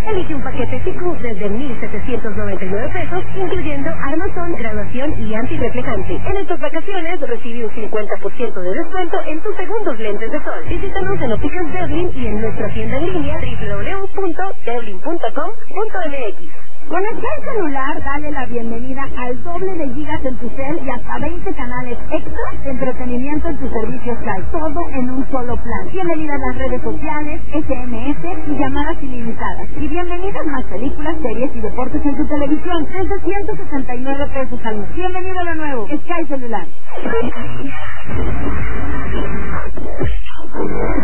Elige un paquete FICU desde 1,799 pesos, incluyendo armazón, graduación y antirreflejante. En estas vacaciones recibe un 50% de descuento en tus segundos lentes de sol. Visítanos en Ópticas Devlin y en nuestra tienda en línea www.devlin.com.mx. Con el Sky celular, dale la bienvenida al doble de gigas en tu cel y hasta 20 canales extras de entretenimiento en tu servicio Sky. Todo en un solo plan. Bienvenida a las redes sociales, SMS y llamadas ilimitadas. Y bienvenidas más películas, series y deportes en tu televisión. Desde 169 pesos al mes. Bienvenido a lo nuevo. Sky celular.